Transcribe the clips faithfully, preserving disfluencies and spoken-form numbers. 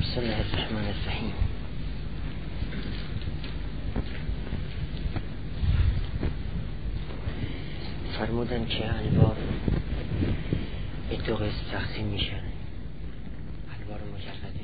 بسم الله الرحمن الرحیم. فرمودن که انوار به دو قسم تقسیم میشن، انوار مجرده.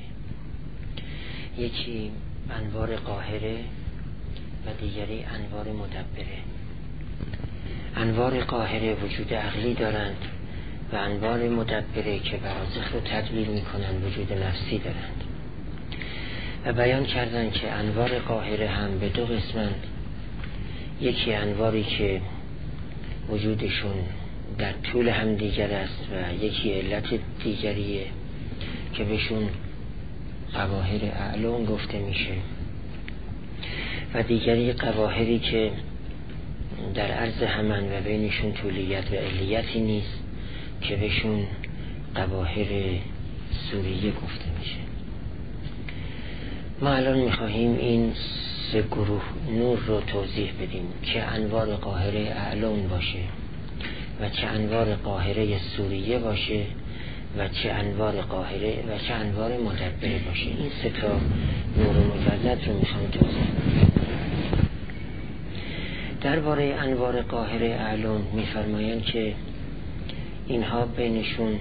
یکی انوار قاهره و دیگری انوار مدبره. انوار قاهره وجود عقلی دارند و انوار مدبره که برازخ رو تدبیر میکنن وجود نفسی دارند. و بیان کردن که انوار قاهره هم به دو قسمند. یکی انواری که وجودشون در طول هم دیگر است و یکی علت دیگریه که بهشون قواهر اعلون گفته میشه، و دیگری قواهری که در عرض همن و بینشون طولیت و علیتی نیست که بهشون قواهر سوریه گفته میشه. ما الان میخواهیم این سه گروه نور رو توضیح بدیم که انوار قاهره اعلون باشه و چه انوار قاهره سوریه باشه و چه انوار قاهره و چه انوار مدبره باشه. این سه تا نور مجرد رو میخوام توضیح بدیم. درباره انوار قاهره اعلون میفرمایند که اینها بینشون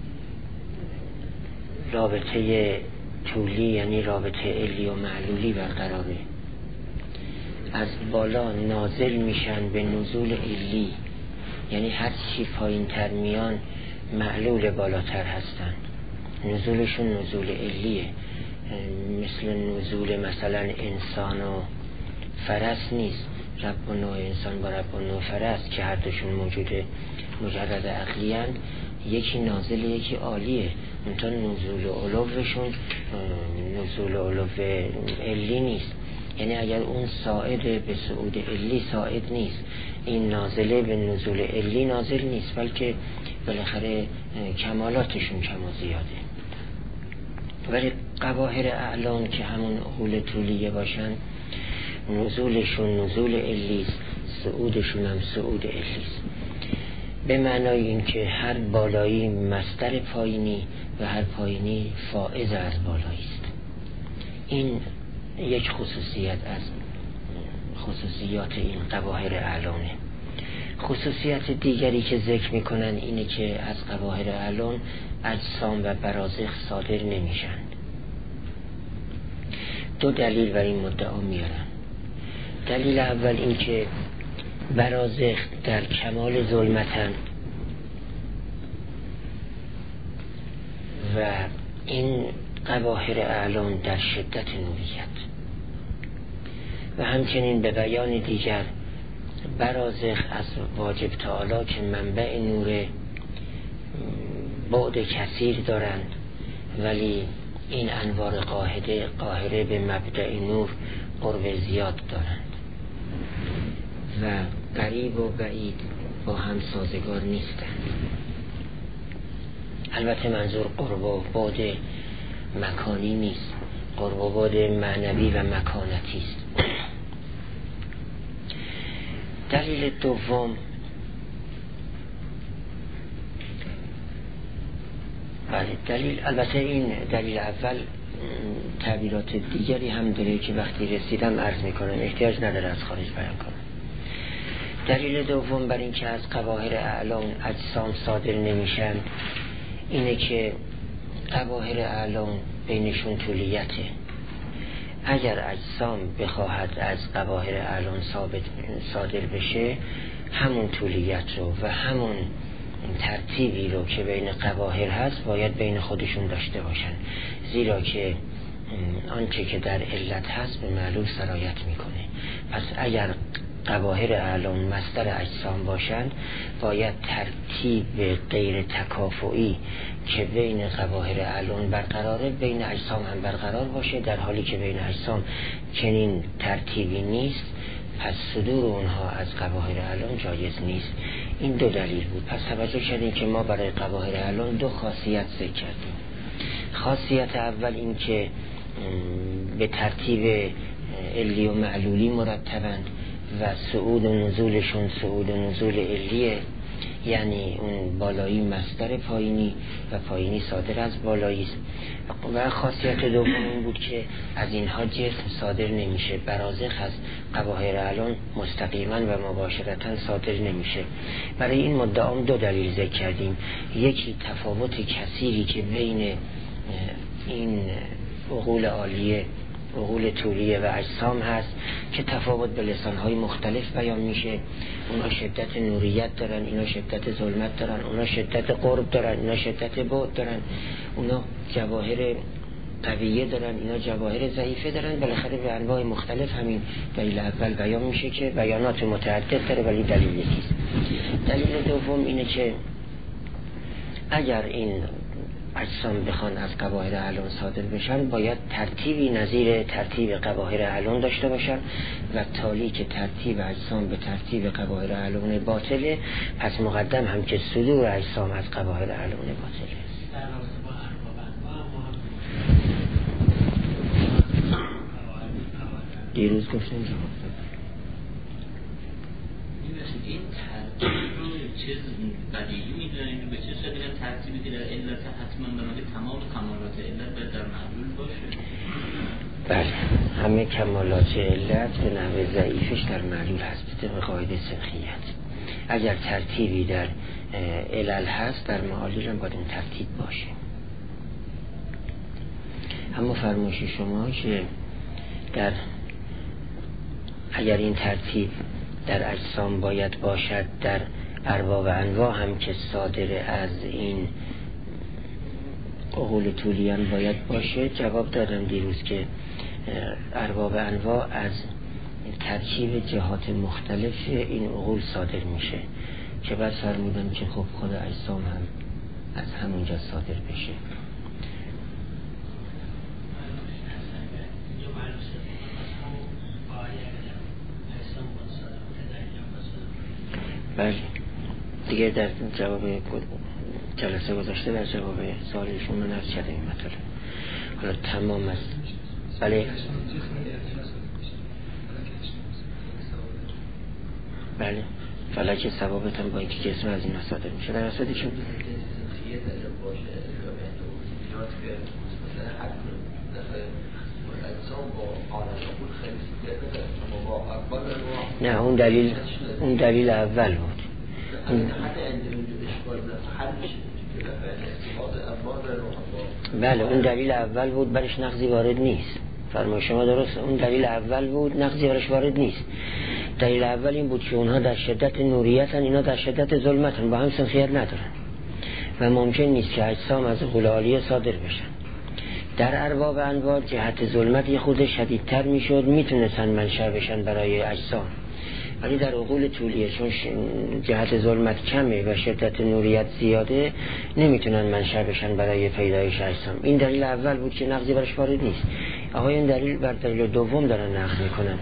رابطه طولی یعنی رابطه علی و معلولی برقراره. از بالا نازل میشن به نزول علی، یعنی هر چی پایین تر میان معلول بالاتر هستن. نزولشون نزول علیه، مثل نزول مثلا انسان و فرس نیست. رب و نوع انسان با رب و نوع فرس که هر دوشون موجوده مجرد عقلی هستند، یکی نازل یکی عالیه. اونتا نزول و علوشون نزول و علو علی نیست، یعنی اگر اون صاعد به صعود علی صاعد نیست، این نازله به نزول علی نازل نیست، بلکه بالاخره کمالاتشون کم و زیاده. ولی قواهر اعلان که همون عقول طولیه باشن، نزولشون نزول علیست، صعودشون هم صعود علیست، به معنای این که هر بالایی مصدر پایینی و هر پایینی فائز از بالایی است. این یک خصوصیت از خصوصیات این قواهر اعلانه. خصوصیت دیگری که ذکر میکنن اینه که از قواهر اعلان اجسام و برازخ صادر نمیشن. دو دلیل بر این مدعا میارن. دلیل اول این که برازخ در کمال ظلمتن و این قواهر اعلان در شدت نوریت، و همچنین به بیان دیگر برازخ از واجب تعالی که منبع نور بعد کثیر دارند، ولی این انوار قاهره قاهره به مبدأ نور قرب زیاد دارند و قریب و بعید با هم سازگار نیستند. البته منظور قرب و بعد مکانی نیست، قرب و بعد معنوی و مکانتی است. دلیل دوم بله دلیل البته این دلیل اول تعبیرات دیگری هم داره که وقتی رسیدم عرض میکنم، احتیاج نداره از خارج بیان کنم. دلیل دوم بر این که از قواهر اعلان اجسام صادر نمیشن اینه که قواهر اعلان بینشون طولیته. اگر اجسام بخواهد از قواهر اعلان ثابت صادر بشه، همون طولیت رو و همون ترتیبی رو که بین قواهر هست باید بین خودشون داشته باشن، زیرا که آنچه که در علت هست به معلول سرایت میکنه. پس اگر قواهر اعلان مصدر اجسام باشند، باید ترتیب غیر تکافؤی که بین قواهر اعلان برقراره بین اجسام هم برقرار باشه، در حالی که بین اجسام چنین ترتیبی نیست، پس صدور اونها از قواهر اعلان جایز نیست. این دو دلیل بود. پس توجه کردیم که ما برای قواهر اعلان دو خاصیت ذکر کردیم. خاصیت اول این که به ترتیب علی و معلولی مرتبند و صعود و نزولشون صعود و نزول علیه، یعنی اون بالایی مصدر پایینی و پایینی صادر از بالایی است. و خاصیت دوم این بود که از اینها جسم صادر نمیشه، برازخ از قباحر الان مستقیما و مباشرتا صادر نمیشه. برای این مدعام دو دلیل ذکر کردیم. یکی تفاوت کثیری که بین این عقول عالیه، عقول طولیه و اجسام هست که تفاوت به لسانهای مختلف بیان میشه. اونا شدت نوریت دارن، اینا شدت ظلمت دارن، اونا شدت قرب دارن، اینا شدت بعد دارن، اونا جواهر قویه دارن، اینا جواهر ضعیفه دارن. بالاخره به انواع مختلف همین دلیل اول بیان میشه که بیانات متعدد داره ولی دلیل یکیست. دلیل دوم اینه که اگر این اجسام بخوان از قباحر علون صادر بشن باید ترتیبی نظیر ترتیب قباحر علون داشته باشن و تالی که ترتیب اجسام به ترتیب قباحر علون باطله، پس مقدم هم که صدور اجسام از قباحر علون باطله. دیروز گفتیم جواب این ترتیب رو چه بدیهی میدونید به چه شکلی ترتیبی که در علت حتما بنابرای تمام کمالات علت باید در معلول باشه؟ بله، همه کمالات علت به نحو ضعیفش در معلول هست طبق قاعده سنخیت. اگر ترتیبی در علل هست در معالل هم باید اون ترتیب باشه. اما فرمایش شما که در اگر این ترتیب در اجسام باید باشد در ارباب انواع هم که صادر از این عقول طولیان باید باشه. جواب دادم دیروز که ارباب انواع از ترکیب جهات مختلف این عقول صادر میشه که بعد فرمودم که خب خود اجسام هم از همونجا صادر بشه. بله دیگه در جواب جلسه گذاشته در جواب سوالشون من عرض کردم این مطلب. حالا تمام است. بله بله فلک ثوابت هم با اینکه جسم از این صادر میشه در اصلی چون نه اون دلیل اون دلیل اول بود. اون... بله اون دلیل اول بود برش نقضی وارد نیست. فرمایش شما درست، اون دلیل اول بود نقضی برش وارد نیست. دلیل اول این بود که اونها در شدت نوریتن، اینا در شدت ظلمتن، با هم سنخیت ندارن و ممکن نیست که اجسام از عقول عالیه صادر بشن. در ارباب انواع جهت ظلمت یه خود شدیدتر میشد، میتونستن منشأ بشن برای اجسام، ولی در عقول طولیه چون جهت ظلمت کمه و شدت نوریت زیاده نمیتونن منشأ بشن برای پیدایش اجسام. این دلیل اول بود که نقضی برش وارد نیست. آقای این دلیل بر دلیل دوم دارن نقض میکنن.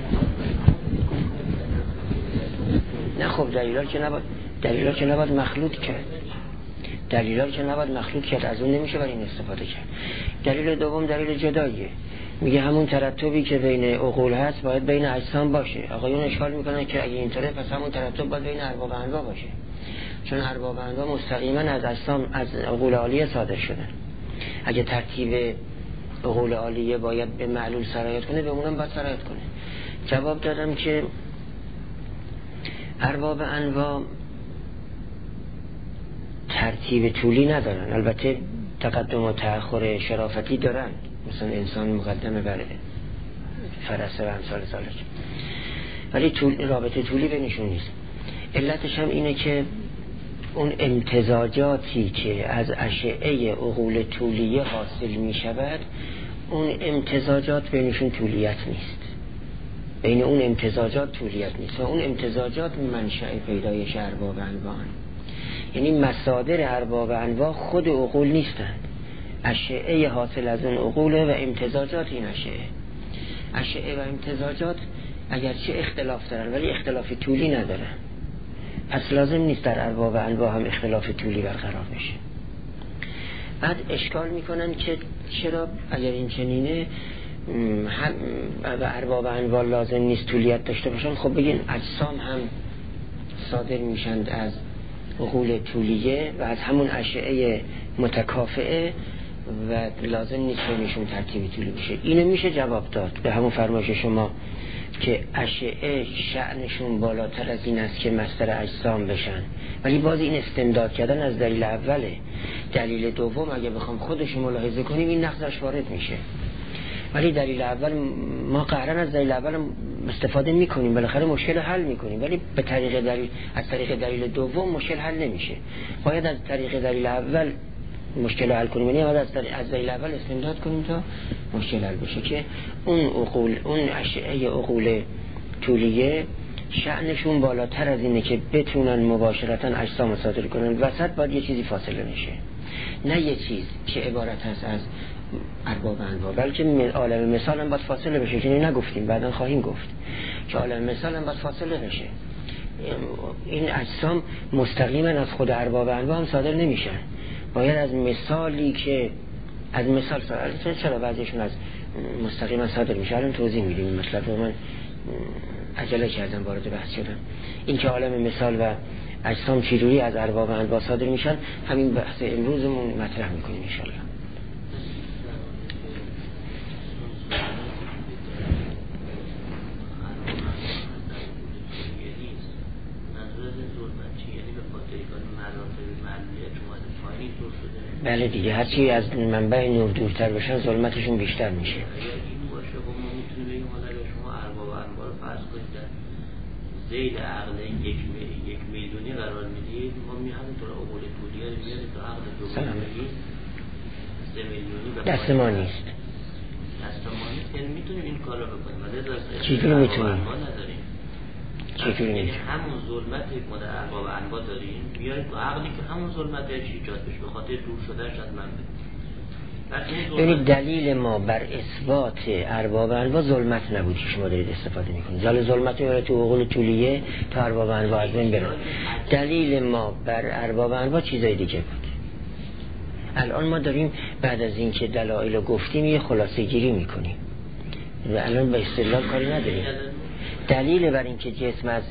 نه خب دلیل‌ها که نباید دلیل‌ها که نباید مخلوط کرد. دلیل‌ها که نباید مخلوط کرد از اون نمیشه برای این استفاده کرد. دلیل دوم دلیل جداییه، میگه همون ترتبی که بین عقول هست باید بین اجسام باشه. آقایون اشکال میکنن که اگه اینطوره پس همون ترتب باید بین ارباب انواع باشه، چون ارباب انواع مستقیما از اجسام از عقول عالیه صادر شدن. اگه ترتیب عقول عالیه باید به معلول سرایت کنه به اونم باید سرایت کنه. جواب دادم که ارباب انواع ترتیب طولی ندارن، البته تقدم و تأخر شرافتی دارن، مثلا انسان مقدمه بر فرسه و امثال ذالک، ولی طول رابطه طولی بینشون نیست. علتش هم اینه که اون امتزاجاتی که از اشعه عقول طولیه حاصل می شود اون امتزاجات بینشون طولیت نیست، بین اون امتزاجات طولیت نیست و اون امتزاجات منشأ پیدایش ارباب انواع، یعنی مصادر ارباب انواع خود عقول نیستند، اشعه حاصل از اون عقوله و امتزاجات این اشعه. اشعه و امتزاجات اگرچه اختلاف دارن ولی اختلاف طولی ندارن، پس لازم نیست در ارباب انواع هم اختلاف طولی برقرار بشه. بعد اشکال میکنن که چرا اگر این چنینه هم و ارباب انواع لازم نیست طولیت داشته باشن، خب بگین اجسام هم صادر میشند از عقول طولیه و از همون اشعه متکافئه و لازم نیست بینشون ترتیب طولی بشه. اینو میشه جواب داد به همون فرمایش شما که اشعه شأنشون بالاتر از این است که مصدر اجسام بشن، ولی باز این استمداد کردن از دلیل اوله. دلیل دوم اگه بخوام خودش ملاحظه کنیم این نقضش وارد میشه، ولی دلیل اول ما قهرن از دلیل اول استفاده میکنیم، بالاخره مشکل حل میکنیم، ولی به طریق دلیل از طریق دلیل دوم مشکل حل نمیشه. باید از طریق دلیل اول مشکل حل کنیم، یعنی از از دلیل اول استمداد کنیم تا مشکل حل بشه که اون عقول اون اشعه عقول طولیه شأنشون بالاتر از اینه که بتونن مباشرتا اجسام صادر کنن. وسط باید یه چیزی فاصله میشه، نه یه چیز که عبارت هست از ارباب انواع، بلکه عالم مثال هم باید فاصله بشه که نگفتیم، بعدا خواهیم گفت که عالم مثال هم باید فاصله بشه. این اجسام مستقیما از خود ارباب انواع هم صادر نمیشن، باید از مثالی که از مثال صادر. چرا بعضیشون از مستقیما صادر میشه الان توضیح میدیم این مطلب رو، من عجله کردم وارد بحث شدم. این که عالم مثال و اجسام چجوری از ارباب انواع صادر میشن همین بحث امروزمون مطرح میکنیم ان شاء الله. بله دیگه، هرچی از منبع نور دورتر بشن ظلمتشون بیشتر میشه. اگر این باشه خب ما میتونیم بگیم حالا شما ارباب انواع رو فرض کنید در زید عقل یک یک میلیونی قرار میدید، ما می همینطور عقول طولیه رو میاریم تا عقل دو میلیونی سه میلیونی دست ما نیست. دست ما نیست، یعنی میتونیم این کار رو بکنیم. ولی چجوری میتونیم؟ چجوری میتونیم؟ همون ظلمت ما در ارباب انواع داریم، بیاریم تو عقلی که همون ظلمتش ایجاد بشه به خاطر دور شدنش از منبع. یعنی دلیل ما بر اثبات ارباب انواع ظلمت نبود که شما دارید استفاده میکنید. ظل ظلمت میاره تو عقول طولیه تا ارباب انواع از بین بره. دلیل ما بر ارباب انواع چیزای دیگه بود. الان ما داریم بعد از اینکه دلایل رو گفتیم یه خلاصه گیری میکنیم و الان به استدلال کاری نداریم. دلیل بر اینکه جسم از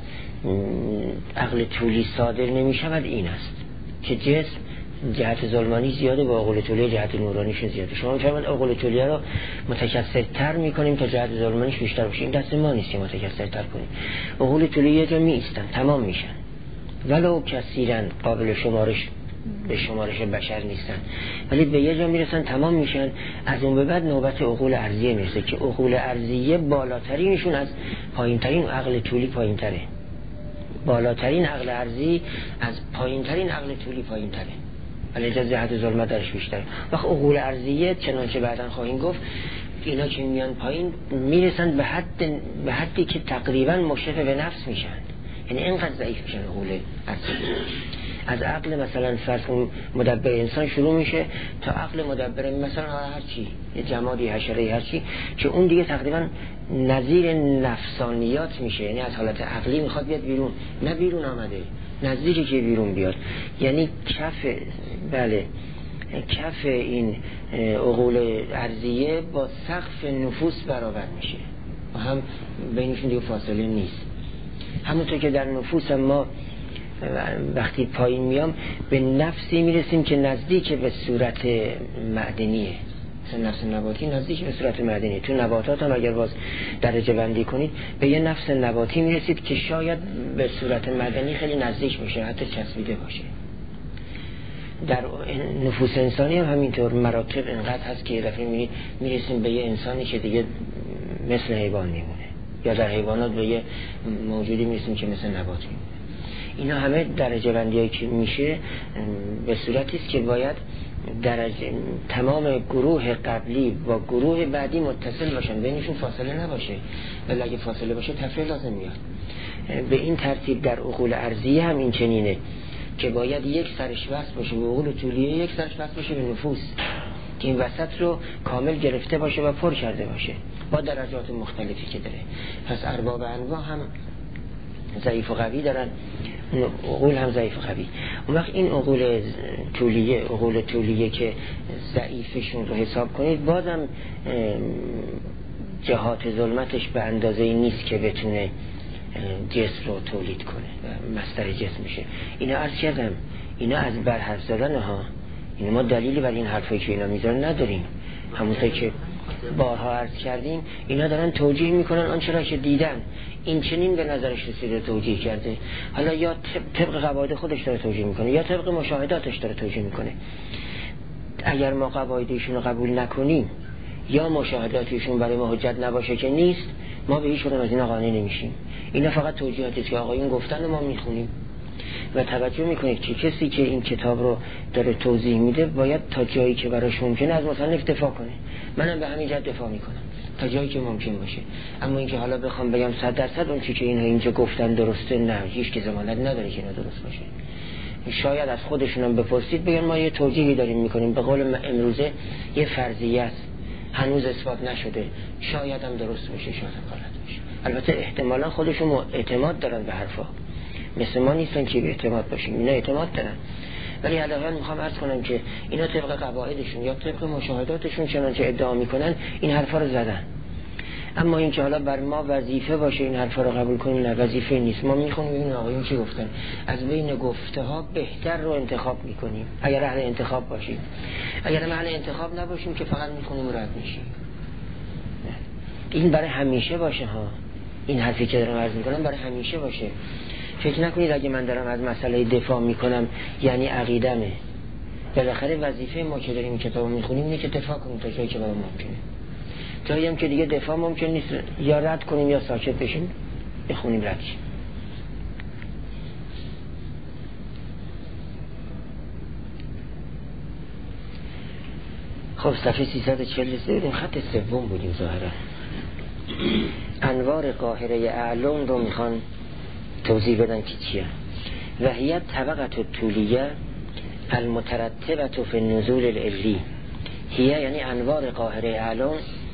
عقل طولی صادر نمیشود این است که جسم جهت ظلمانی زیاده با عقل طولی جهت نورانیش زیاده. شما میفرمایید عقل طولی رو متکثرتر میکنیم تا جهت ظلمانیش بیشتر باشه، این دست ما نیست که متکثرتر کنیم. عقل طولی یه جا می ایستن، تمام میشن، ولو کثیرن قابل شمارش به شمارش بشر نیستن، ولی به یه جا میرسن تمام میشن. از اون به بعد نوبت عقول ارضیه میرسه که عقول ارضیه بالاترینشون از پایینترین عقل طولی پایینتره. بالاترین عقل ارضی از پایینترین عقل طولی پایینتره، ولی اجازه جهت ظلمت درش بیشتره. وقت عقول ارضیه چنانچه بعداً خواهیم گفت اینا که میان پایین میرسن به حد به حدی که تقریبا مشرف به نفس میشن، یعنی اینقدر ضعیف میشن عقول ارضیه. از عقل مثلا فرض کن مدبر انسان شروع میشه تا عقل مدبر مثلا هر چی، یه جمادی حشره هر چی، که اون دیگه تقریبا نظیر نفسانیات میشه، یعنی از حالت عقلی میخواد بیاد بیرون، نه بیرون آمده، نظیری که بیرون بیاد، یعنی کف بله کف این عقول ارضیه با سقف نفوس برابر میشه و هم بینشون دیگه فاصله نیست. همونطور که در نفوس ما وقتی پایین میام به نفسی میرسیم که نزدیک به صورت معدنیه، مثلا نفس نباتی نزدیک به صورت معدنیه. تو نباتات هم اگر باز درجه بندی کنید به یه نفس نباتی میرسید که شاید به صورت معدنی خیلی نزدیک میشه، حتی چسبیده باشه. در نفوس انسانی هم همینطور مراتب انقدر هست که یه دفعه میرسیم به یه انسانی که دیگه مثل حیوان میمونه، یا در حیوانات به یه موجودی میرسیم که مثل نبات میمونه. اینا همه درجه بندیایی که میشه به صورتی است که باید درجه تمام گروه قبلی با گروه بعدی متصل باشن، بینشون فاصله نباشه، ولی اگه فاصله باشه تفریع لازم میاد. به این ترتیب در عقول ارضیه هم این چنینه که باید یک سرش وصل باشه به عقول طولیه، یک سرش وصل باشه به نفوس، که این وسط رو کامل گرفته باشه و پر کرده باشه با درجات مختلفی که داره. پس ارباب انواع هم ضعیف و قوی دارن، عقول هم ضعیف و قوی. اون وقت این عقول طولیه عقول طولیه که ضعیفشون رو حساب کنید، بازم جهات ظلمتش به اندازه نیست که بتونه جسم رو تولید کنه و مصدر جسم میشه. اینا عرض کردم اینا از بر حرف زدن ها، این ما دلیلی بر این حرفایی که اینا میذارن نداریم. همونطور که بارها عرض کردیم اینا دارن توجیه میکنن آنچه را که دیدن این چنین به نظرش رسیده توجیه کرده، حالا یا طبق قواعد خودش داره توجیه میکنه یا طبق مشاهداتش داره توجیه میکنه. اگر ما قواعد ایشون رو قبول نکنیم یا مشاهداتشون برای ما حجت نباشه که نیست، ما به هیچ کدوم از اینا قانع نمیشیم. اینا فقط توجیهاتی که آقایون گفتن ما میخونیم و توجه میکنید که کسی که این کتاب رو داره توضیح میده باید تا جایی که براش ممکنه از مصنف دفاع کنه. منم به همین جهت دفاع میکنم تا جایی که ممکن باشه. اما اینکه حالا بخوام بگم صد درصد اون چیزی که اینها اینجا گفتن درسته، نه، هیچ کی ضمانت نداره که اینا درست باشه. شاید از خودشونم بپرسید بگن ما یه توجیهی داریم میکنیم، به قول امروزه یه فرضیه است، هنوز اثبات نشده، شاید هم درست باشه شاید هم غلط باشه. البته احتمالا خودشون اعتماد دارن به حرفا، مثل ما نیستن که به اعتماد باشیم، اینا اعتماد دارن. ولی علاوه میخوام عرض کنم که اینا طبق قواعدشون یا طبق مشاهداتشون چنانچه ادعا میکنن این حرفا رو زدن. اما این که حالا بر ما وظیفه باشه این حرفا رو قبول کنیم، نه، وظیفه نیست. ما میخونیم این آقایون چی گفتن، از بین گفته ها بهتر رو انتخاب میکنیم اگر اهل انتخاب باشیم. اگر اهل انتخاب نباشیم که فقط میخونیم و رد میشیم. این برای همیشه باشه ها، این حرفی که دارم عرض میکنم برای همیشه باشه. فکر نکنید اگه من دارم از مسئله دفاع میکنم یعنی عقیدمه. بالاخره وظیفه ما که داریم کتابو میخونیم اینه که دفاع کنیم تا جایی که برام ممکنه. جایی هم که دیگه دفاع ممکن نیست یا رد کنیم یا ساکت بشیم بخونیم رد شیم. خب صفحه سیصد و چهل و سه بودیم، خط سوم بودیم ظاهرا. انوار قاهره اعلام رو میخوان توضیح بدن که چیه. وحیت طبقت طولیه المترتبت فی النزول العلی. هیه یعنی انوار قاهره اعلام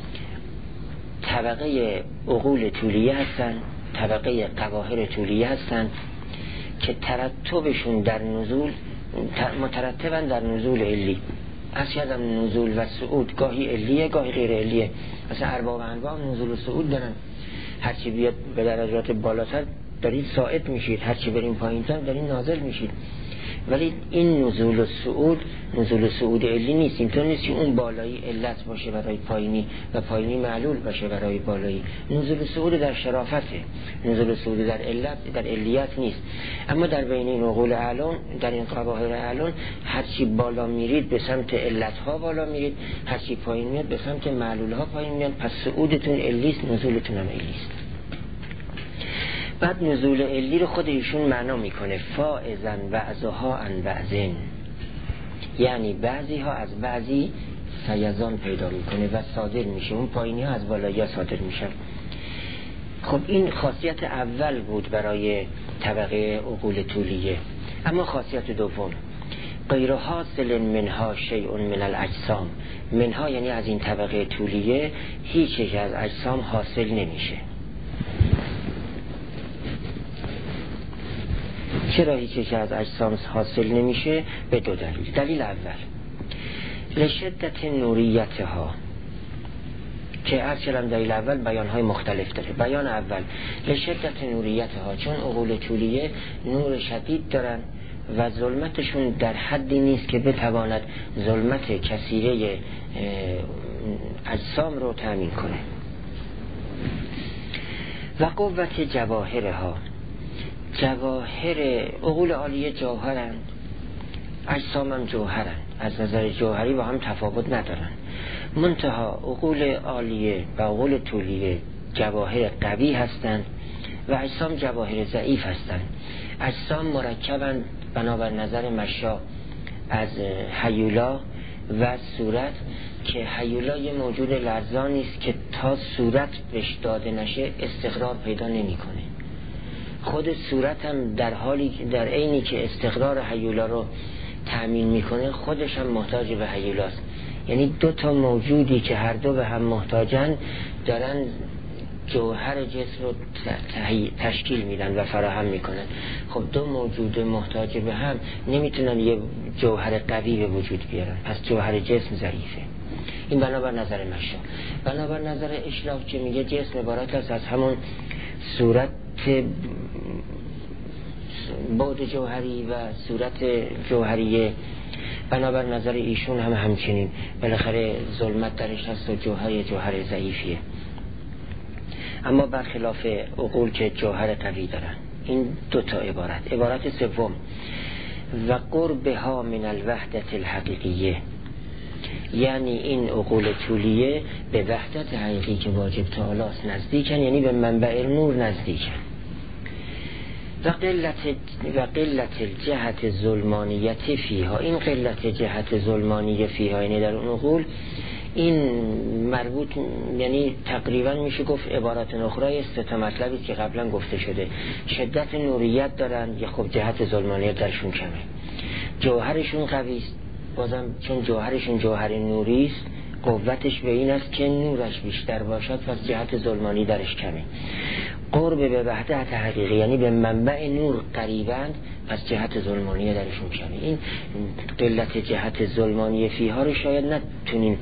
طبقه عقول طولیه هستن، طبقه قواهر طولیه هستن که ترتبشون در نزول مترتبن در نزول علی. اصلا نزول و صعود گاهی علیه گاهی غیر علیه. مثلا ارباب انواع نزول و صعود دارن، هرچی بیاد به درجات بالاتر دارید صاعد میشید، هرچی بریم پایینتر دارید نازل میشید. ولی این نزول و صعود نزول و صعود علی نیست. اینطور نیست که اون بالایی علت باشه برای پایینی و پایینی معلول باشه برای بالایی. نزول و صعود در شرافته، نزول و صعود در علت در علیت نیست. اما در بین این عقول اعلان، در این قواهر اعلان، هرچی بالا میرید به سمت علت ها بالا میرید، هرچی پایین میاد به سمت معلول ها پایین میاد. پس صعودتون علیست، نزولتون هم علیست. بعد نزول علی رو خود ایشون معنا میکنه فائزن بعضها عن بعضن، یعنی بعضی ها از بعضی فیضان پیدا میکنه و صادر میشه، اون پایینی ها از بالایی ها صادر میشن. خب این خاصیت اول بود برای طبقه عقول طولیه. اما خاصیت دوم غیر حاصل منها شیء من الاجسام. منها یعنی از این طبقه طولیه هیچ یک از اجسام حاصل نمیشه. چرا هیچ یک از اجسام حاصل نمیشه؟ به دو دلیل. دلیل اول لشدت نوریتها، که اصلا دلیل اول بیانهای مختلف داره. بیان اول لشدت نوریتها، چون عقول طولیه نور شدید دارن و ظلمتشون در حدی نیست که بتواند ظلمت کثیره اجسام رو تامین کنه. و قوت جواهرها، جواهر عقول عالیه جوهرند، اجسام هم جوهرند، از نظر جوهری با هم تفاوت ندارن. منتها عقول عالیه و عقول طولیه جواهر قوی هستند و اجسام جواهر ضعیف هستند. اجسام مرکبند بنابر نظر مشا از هیولا و صورت، که هیولا یه موجود لرزانی است که تا صورت بهش داده نشه استقرار پیدا نمیکنه. خود صورت هم در حالی در عینی که استقرار هیولا رو تأمین میکنه خودش هم محتاج به هیولاست. یعنی دو تا موجودی که هر دو به هم محتاجن دارن جوهر جسم رو تشکیل میدن و فراهم میکنن. خب دو موجود محتاج به هم نمیتونن یه جوهر قوی به وجود بیارن، پس جوهر جسم ضعیفه. این بنابر نظر مشا. بنابر نظر اشراق که میگه جسم عبارت است از همون صورت بعد جوهری و صورت جوهریه، بنابر نظر ایشون هم همچنین بالاخره ظلمت درش هست و جوهر جوهر ضعیفیه. اما برخلاف عقول که جوهر قوی دارن. این دو تا عبارت. عبارت سوم و قربها من الوحدت الحقیقیه، یعنی این عقول طولیه به وحدت حقیقی که واجب تعالی است نزدیکن، یعنی به منبع نور نزدیکن. و قلت و قلت الجهت ظلمانیت فیها، این قلت جهت ظلمانیه فیها یعنی در اون عقول، این مربوط یعنی تقریبا میشه گفت عبارت اخرى سه تا مطلبی که قبلا گفته شده. شدت نوریت دارن یا خب جهت ظلمانیت درشون کمه. جوهرشون قوی است، بازم چون جوهرشون جوهر نوری است قوتش به این است که نورش بیشتر باشد، پس جهت ظلمانی درش کمه. قرب به وحدت حقیقی یعنی به منبع نور قریبند، پس جهت ظلمانی درشون کمه. این قلت جهت ظلمانی فیها رو شاید نتونیم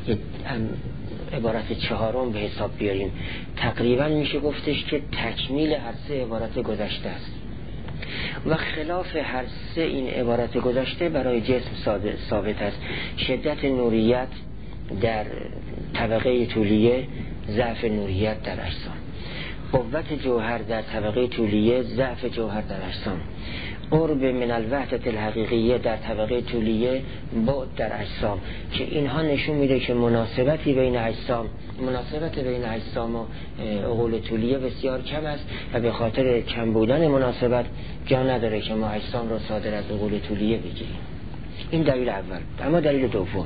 عبارت چهارم به حساب بیاریم. تقریبا میشه گفتش که تکمیل هر سه عبارت گذشته است و خلاف هر سه این عبارت گذشته برای جسم ثابت است. شدت نوریت در طبقه طولیه، ضعف نوریت در اجسام. قوت جوهر در طبقه طولیه، ضعف جوهر در اجسام. قرب من الوحدت الحقیقیه در طبقه طولیه، بعد در اجسام، که اینها نشون میده که مناسبتی بین اجسام مناسبت بین اجسام و عقول طولیه بسیار کم است و به خاطر کم بودن مناسبت جا نداره که ما اجسام را صادر از عقول طولیه بگیریم. این دلیل اول. اما دلیل دوم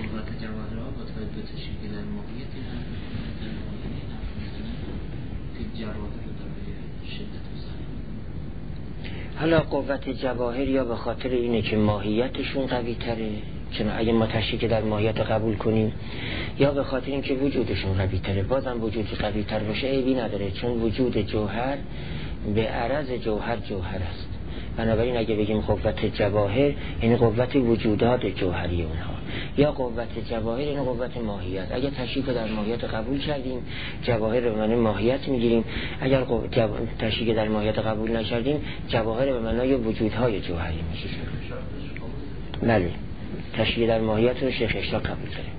حالا قوت جواهر یا به خاطر اینه که ماهیتشون قوی تره، چون اگه ما تشریک در ماهیت قبول کنیم، یا به خاطر اینکه وجودشون قوی تره. بازم وجود قوی تر باشه عیبی نداره، چون وجود جوهر به عرض جوهر جوهر است. بنابراین اگه بگیم قوت جواهر یعنی قوت وجودات جوهری اونها، یا قوت جواهر یعنی قوت ماهیت. اگر تشریک در ماهیت قبول کردیم جواهر به معنی ماهیت میگیریم، اگر جو... تشریک در ماهیت قبول نکردیم جواهر به معنی وجودهای جوهری میگیریم. بله، تشریک در ماهیت رو شیخ اشراق قبول داریم.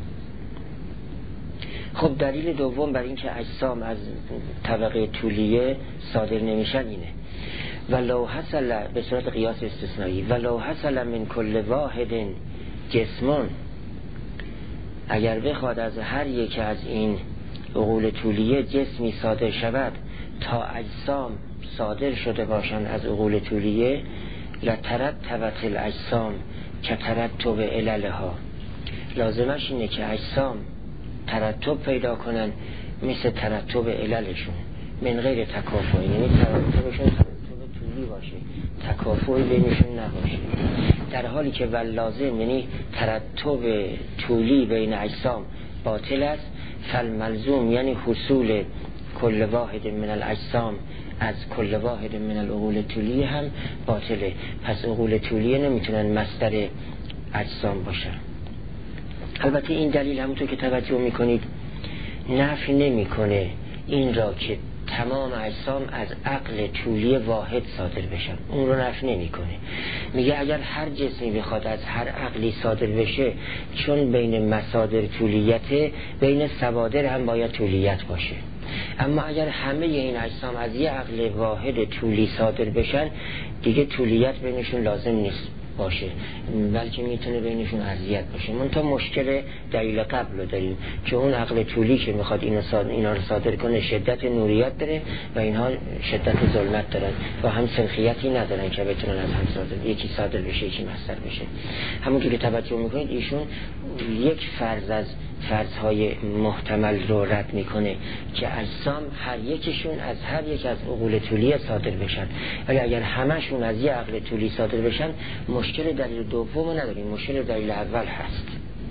خب دلیل دوم بر این که اجسام از طبقه طولیه صادر نمیشن اینه ولو حصل به صورت قیاس استثنایی ولو حصل من کل واحد جسمون، اگر بخواد از هر یک از این عقول طولیه جسمی صادر شود تا اجسام صادر شده باشند از عقول طولیه، لترتبت الاجسام که ترتب عللها، لازمش اینه که اجسام ترتب پیدا کنن مثل ترتب عللشون، من غیر تکافؤ، یعنی ترتبشون ترتب طولی باشه، تکافؤی بینشون نباشه. در حالی که ولازم یعنی ترتب طولی بین اجسام باطل است، فالملزوم یعنی حصول کل واحد من الاجسام از کل واحد من العقول طولی هم باطله. پس عقول طولیه نمیتونن مصدر اجسام باشن. البته این دلیل همونطور که توجه میکنید نفی نمیکنه این را که تمام اجسام از عقل طولی واحد صادر بشن، اون رو نفی نمیکنه. میگه اگر هر جسمی بخواد از هر عقلی صادر بشه، چون بین مصادر طولیته بین سوادر هم باید طولیت باشه. اما اگر همه این اجسام از یه عقل واحد طولی صادر بشن دیگه طولیت بینشون لازم نیست باشه، بلکه میتونه بینشون ارضیت باشه. منتها مشکل دلیل قبل رو داریم که اون عقل طولی که میخواد اینو صادر اینا رو صادر کنه شدت نوریت داره و اینها شدت ظلمت دارن و هم سنخیتی ندارن که بتونن از هم صادر، یکی صادر بشه یکی مصدر بشه. همونجوری که توجه میکنید ایشون یک فرض از فرضهای محتمل رو رد میکنه که اجسام هر یکشون از هر یک از عقول طولی صادر بشن، ولی اگر همشون از یه عقل طولی صادر بشن مشکل دلیل دوم نداریم، مشکل دلیل اول هست.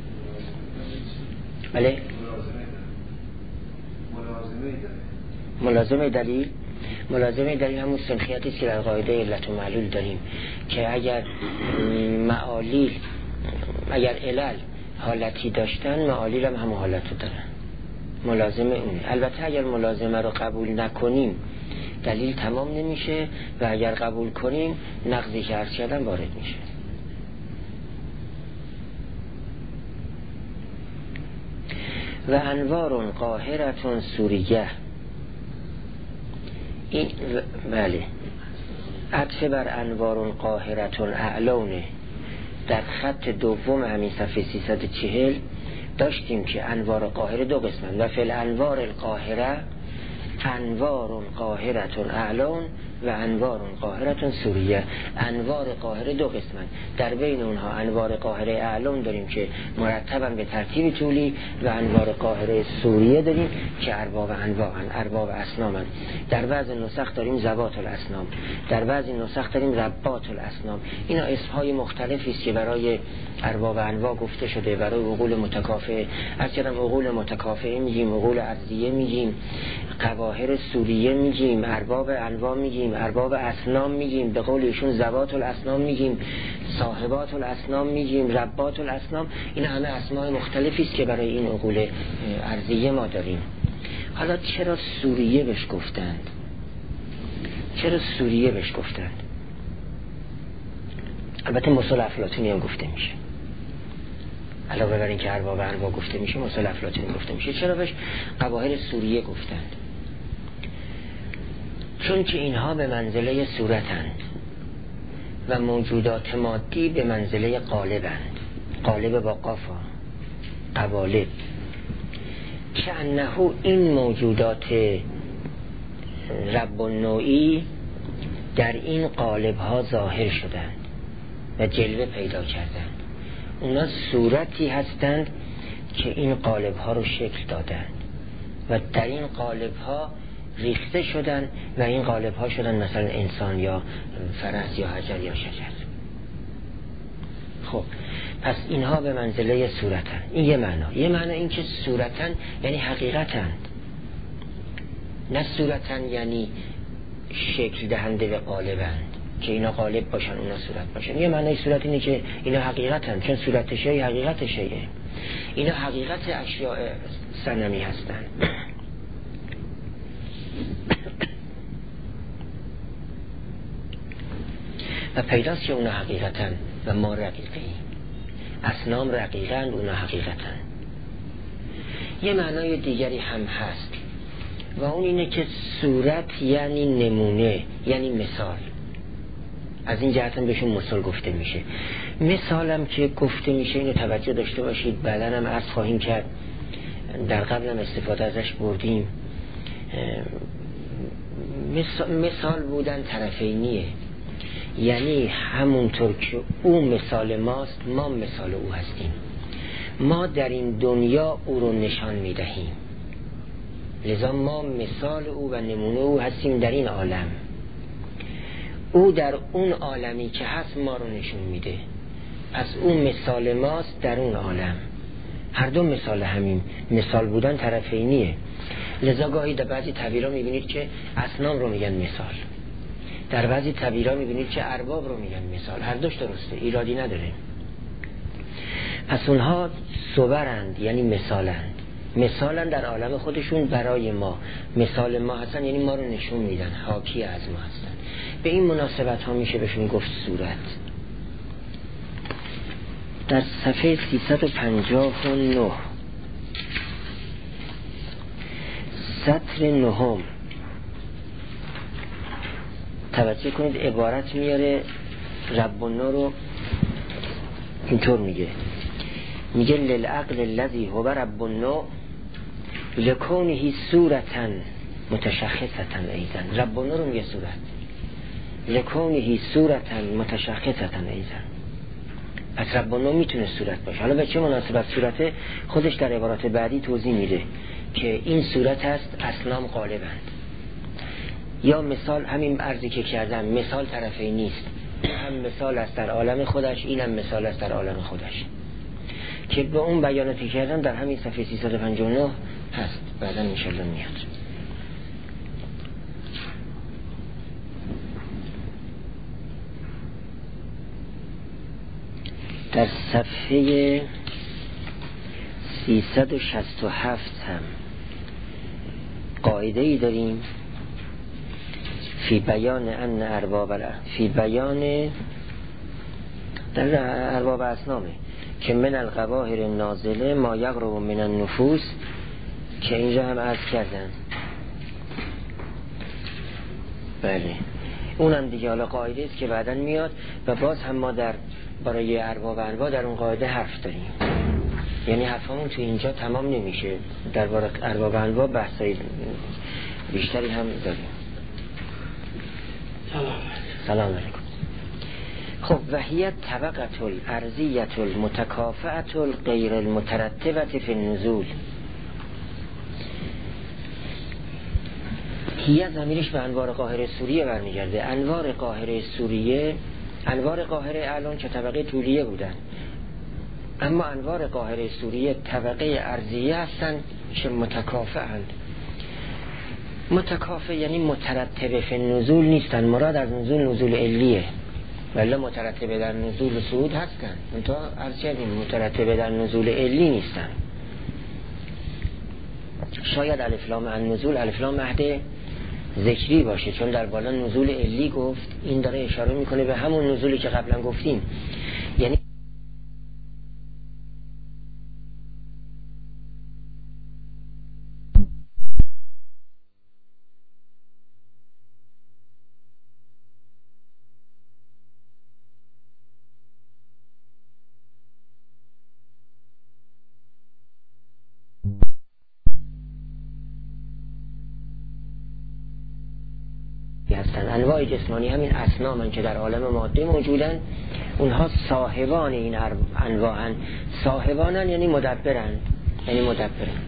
بله؟ ملازمه دلیل ملازمه دلیل همون سنخیتی است که در قاعده علت و معلول داریم که اگر معالیل اگر علل حالتی داشتن معالیل هم همون حالت رو دارن. ملازمه اونه. البته اگر ملازمه رو قبول نکنیم دلیل تمام نمیشه و اگر قبول کنیم نقضی که عرض کردم وارد میشه. و انوار قاهرتون سوریه، این بله عطف بر انوار قاهرتون اعلونه. در خط دوم همین صفحه سیصد و چهل داشتیم که انوار قاهره دو قسمن و فی الانوار القاهره انوار قاهرتون اعلون و انوار قاهرتون سوریه. انوار قاهره دو قسمن، در بین اونها انوار قاهره اعلون داریم که مرتبا به ترتیب طولی و انوار قاهره سوریه داریم که ارباب انواعن، ارباب اسنامن. در بعض نسخ داریم ذوات الاسنام، در بعضی نسخ داریم ربات الاسنام. اینا اسمهای مختلفی است که برای ارباب انواع گفته شده، برای عقول متکافئه. از کردم عقول متکافئه میگیم، عقول عرضیه میگیم، قواهر سوریه میگیم، ارباب انواع میگیم، ارباب اسنام میگیم، به قول ایشون ذوات الاسنام میگیم، صاحبات الاسنام میگیم، ربات الاسنام. این همه اسماء مختلفی است که برای این عقول عرضیه ما داریم. حالا چرا سوریه بهش گفتند؟ چرا سوریه بهش گفتند؟ البته مثال افلاطونی هم گفته میشه، علاوه بر این که ارباب انواع گفته میشه مثال افلاطونی گفته میشه. چرا بهش قواهر سوریه گفتند؟ چون که اینها به منزله صورتند و موجودات مادی به منزله قالبند. قالب با قافا، قوالب. که انه این موجودات رب النوعی در این قالب ها ظاهر شدند و جلوه پیدا کردند. اونا صورتی هستند که این قالب ها رو شکل دادند و در این قالب ها ریخته شدن و این قالب ها شدن مثلا انسان یا فرس یا حجر یا شجر. خب پس اینها به منزله صورتن. این یه معنا. یه معنا این که صورتن یعنی حقیقتن، نه صورتن یعنی شکل دهنده به قالبند که اینا قالب باشن اونا صورت باشن. یه معنی صورت اینه که اینا حقیقتن، چون صورت شیء حقیقت شیء، اینا حقیقت اشیاء صنمی هستن. و پیداست که اونا حقیقتن و ما رقیقی. اصنام رقیقن، اونا حقیقتن. یه معنای دیگری هم هست و اون اینه که صورت یعنی نمونه، یعنی مثال. از این جهت هم بهشون مثال گفته میشه. مثالم که گفته میشه اینو توجه داشته باشید، بعدن هم عرض خواهیم کرد، در قبلم استفاده ازش بردیم. مثال بودن طرفینیه، یعنی همونطور که او مثال ماست ما مثال او هستیم. ما در این دنیا او رو نشان میدهیم، لذا ما مثال او و نمونه او هستیم در این عالم. او در اون عالمی که هست ما رو نشون میده، پس او مثال ماست در اون عالم. هر دو مثال همین، مثال بودن طرفینیه. لذا گاهی در بعضی تعبیرها میبینید که اصنام رو میگن مثال، در بعضی تعبیرها میبینید که ارباب رو میگن مثال. هر دوش درسته، ایرادی نداره. پس اونها صورند یعنی مثالند، مثالن در عالم خودشون برای ما. مثال ما هستن یعنی ما رو نشون میدن، حاکی از ما هستن. به این مناسبت ها میشه بهشون گفت صورت. در صفحه سیصد و پنجاه و نه سطر نهم توجه کنید، عبارت میاره رب النور رو اینطور میگه، میگه للعقل الذی هو رب النوع لکونه صورتا متشخصتا ایضا. رب النور رو میگه صورت، لکونه صورتا متشخصتا ایضا. پس رب النوع میتونه صورت باشه. حالا به چه مناسبت صورته خودش در عبارات بعدی توضیح میده که این صورت هست، اصنام غالبند. یا مثال همین عرضی که کردم، مثال طرفی نیست، هم مثال است در عالم خودش، اینم مثال است در عالم خودش که به اون بیاناتی کردم در همین صفحه سیصد و پنجاه و نه هست. بعدا انشالله میاد. در صفحه سیصد و شصت و هفت هم قاعده ای داریم فی بیان ان ارباب فی بیان در ارباب اسنامه که من القواهر نازله ما یقرب من النفوس، که اینجا هم عرض کردن. بله اونم دیگه حالا قاعده است که بعداً میاد و باز هم ما در برای ارباب انواع در اون قاعده حرف داریم، یعنی حرفمون تو اینجا تمام نمیشه، در باره ارباب انواع بحثای بیشتری هم داریم. سلام سلام علیکم. خب وحیت طبقت الارضیت المتکافئت الغیر المترتبت فی النزول. هیه ضمیرش به انوار قاهره سوریه برمیگرده. انوار قاهره سوریه، انوار قاهره الان که طبقه طولیه بودن، اما انوار قاهره سوریه طبقه ارضیه هستن که متکافئند. متکافئ یعنی مترتبه فی النزول نیستن، مراد از نزول نزول علیه، ولی مترتبه در نزول صعود هستن، منتها عرض کردیم مترتبه در نزول علی نیستن. شاید الف لام النزول الف لام مهد ذکری باشه، چون در بالا نزول علی گفت، این داره اشاره میکنه به همون نزولی که قبلا گفتیم، یعنی هستن. انواع جسمانی همین اصنامن که در عالم ماده موجودن، اونها صاحبان این انواعن. صاحبانن یعنی مدبرن، یعنی مدبرن.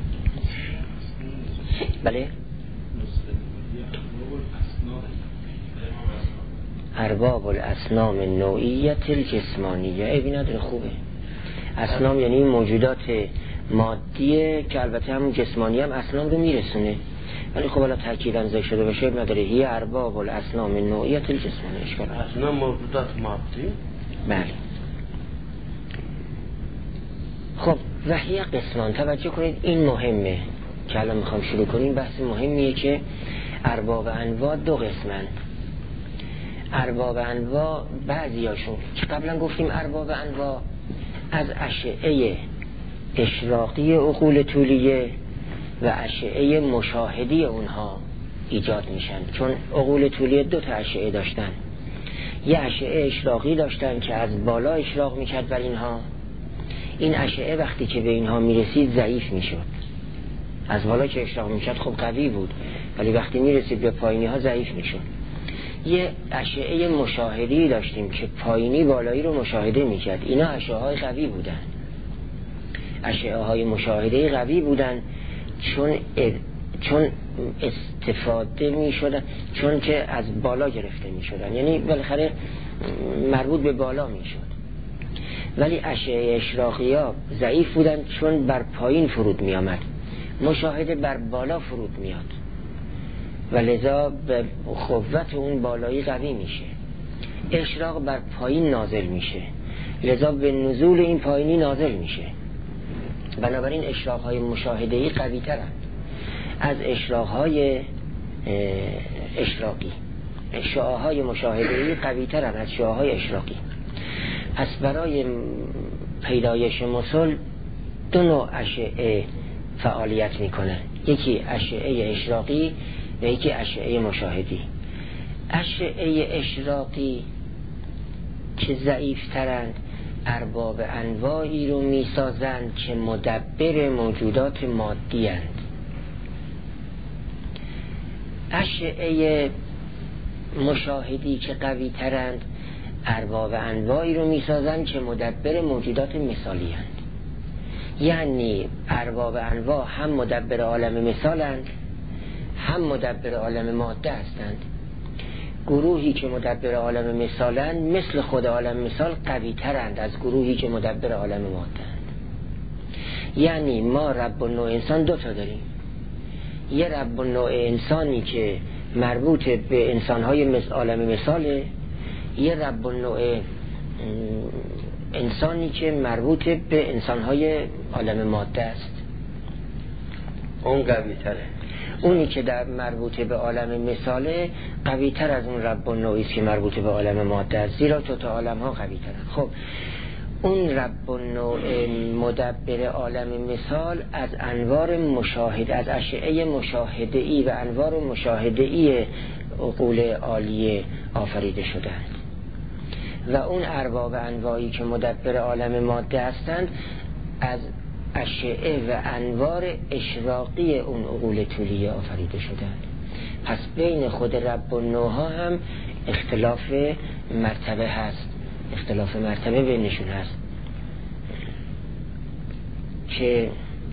بله ارباب الاسنام نوعیت الجسمانیه. ای بی نداره خوبه. اسنام یعنی موجودات مادیه که البته هم جسمانی هم اسنام رو میرسونه، ولی خب حالا تأکیداً ذکر شده باشه نداره. هی ارباب الاسنام نوعیت الجسمانی. اشکال اسنام موجودات مادی. بله. خب وحی قسمان، توجه کنید این مهمه که الان میخوام شروع کنیم. بحث مهمیه که ارباب انواع دو قسمن. ارباب انواع بعضیاشون که قبلا گفتیم ارباب انواع از اشعه اشراقی عقول طولیه و اشعه مشاهدی اونها ایجاد میشن، چون عقول طولیه دو تا اشعه داشتن. یه اشعه اشراقی داشتن که از بالا اشراق میکرد بر اینها، این اشعه وقتی که به اینها میرسید ضعیف میشد. از بالا که اشراق میکرد خب قوی بود، ولی وقتی میرسید به پایینی ها ضعیف میشد. یه اشعه مشاهدی داشتیم که پایینی بالایی رو مشاهده میکرد. اینا اشعه های قوی بودن، اشعه های مشاهده قوی بودن، چون چون استفاده می شدن، چون که از بالا گرفته می شدن، یعنی بالاخره مربوط به بالا می شد. ولی اشعه اشراقی ها ضعیف بودن چون بر پایین فرود می آمد، مشاهده بر بالا فرود میاد و لذا به قوت اون بالایی قوی میشه. اشراق بر پایین نازل میشه، لذا به نزول این پایینی نازل میشه. بنابراین اشراق های مشاهده‌ای قوی ترند از اشراق های اشراقی. شعاع های مشاهده‌ای قوی ترند از شعاع های اشراقی. پس برای پیدایش مثل دو نوع اشعه فعالیت میکنن، یکی اشعه اشراقی و یکی اشعه مشاهدی. اشعه اشراقی که ضعیف ترند ارباب انواعی رو میسازند که مدبر موجودات مادی اند. اشعه مشاهدی که قوی ترند ارباب انواعی رو میسازند که مدبر موجودات مثالی اند. یعنی ارباب انواع هم مدبر عالم مثالند، هم مدبر عالم ماده هستند. گروهی که مدبر عالم مثالند مثل خود عالم مثال قوی ترند از گروهی که مدبر عالم ماده اند. یعنی ما رب النوع انسان دو تا داریم، یه رب النوع انسانی که مربوط به انسانهای مثل عالم مثاله، یه رب النوع انسانی که مربوط به انسانهای عالم ماده است. اون قوی تره. اونی که در مربوطه به عالم مثاله قوی تر از اون رب النوعی است که مربوطه به عالم ماده است، زیرا تو تا عالم ها قوی ترن. خب اون رب النوع مدبر عالم مثال از انوار مشاهده، از اشعه مشاهده ای و انوار مشاهده ای عقول عالیه آفریده شدند و اون ارباب انواعی که مدبر عالم ماده هستند از اشعه و انوار اشراقی اون عقول طولیه آفریده شدند. پس بین خود رب النوع ها هم اختلاف مرتبه هست، اختلاف مرتبه بینشون هست که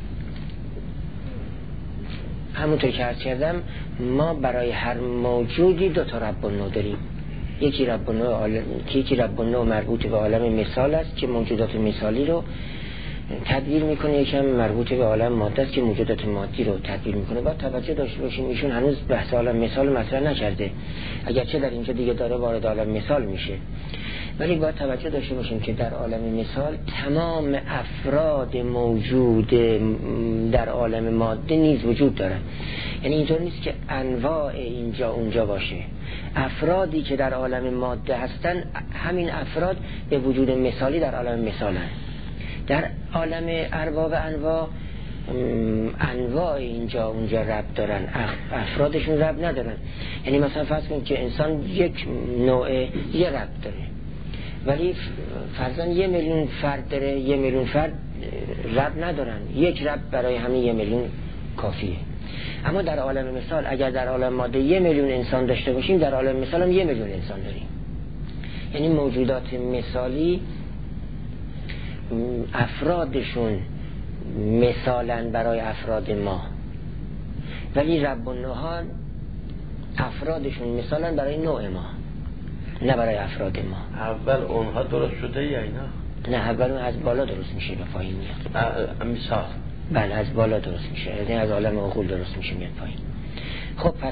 همونطور که عرض کردم ما برای هر موجودی دو تا رب النوع داریم. یکی رب النوع عالم، یکی رب النوع مربوط به عالم مثال است که موجودات مثالی رو تدبیر میکنه، یکم مربوط به عالم ماده است که موجودات مادی رو تدبیر میکنه. باید توجه داشته باشیم ایشون هنوز بحث عالم مثال مطرح نکرده، اگرچه در اینجا دیگه داره وارد عالم مثال میشه، ولی باید توجه داشته باشیم که در عالم مثال تمام افراد موجود در عالم ماده نیز وجود دارن. یعنی اینطور نیست که انواع اینجا اونجا باشه. افرادی که در عالم ماده هستن همین افراد به وجود مثالی در عالم مثالن. در عالم ارباب انواع انواع اینجا اونجا رب دارن، افرادشون رب ندارن. یعنی مثلا فرض کنید که انسان یک نوع یه رب داره، ولی فرضاً یه میلیون فرد داره، یه میلیون فرد رب ندارن، یک رب برای همه یه میلیون کافیه. اما در عالم مثال اگر در عالم ماده یه میلیون انسان داشته باشیم، در عالم مثال هم یه میلیون انسان داریم. یعنی موجودات مثالی افرادشون مثالن برای افراد ما، ولی رب النوع افرادشون مثالن برای نوع ما، نه برای افراد ما. اول اونها درست شده یا اینا؟ نه، اول اون از بالا درست میشه به پایین میاد. مثال بله از بالا درست میشه، یعنی از عالم عقول درست میشه میاد پایین. خب پس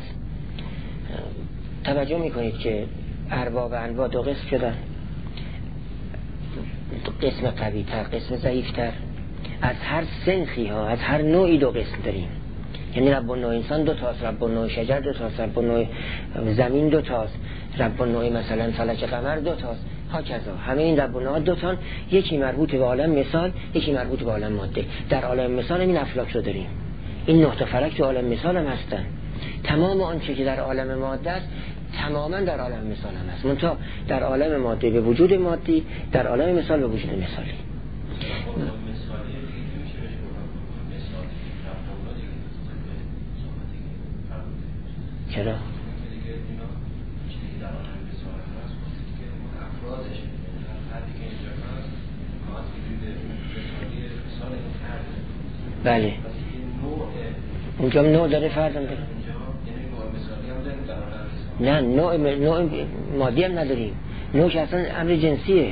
توجه میکنید که ارباب انواع دو قسم شدن، قسم قوی تر، قسم ضعیف تر. از هر سنخی ها، از هر نوعی دو قسم داریم. یعنی رب النوع انسان دو تاست، رب النوع شجر دو تاست، رب النوع زمین دو تاست، رب النوع مثلا فلک قمر دو تاست، ها کذا. همه این رب النوع دو تان، یکی مربوط به عالم مثال، یکی مربوط به عالم ماده. در عالم مثال این افلاک رو داریم، این نه تا فلک تو عالم مثال هم هستن. تمام آنچه که در عالم ماده است تماما در عالم مثال هم هست، منتها در عالم ماده به وجود مادی، در عالم مثال به وجود مثالی. چرا؟ بله اونجا نوع داره، فرد هم داره. نه نوع, نوع مادی هم نداریم، نوع که اصلا امر جنسیه.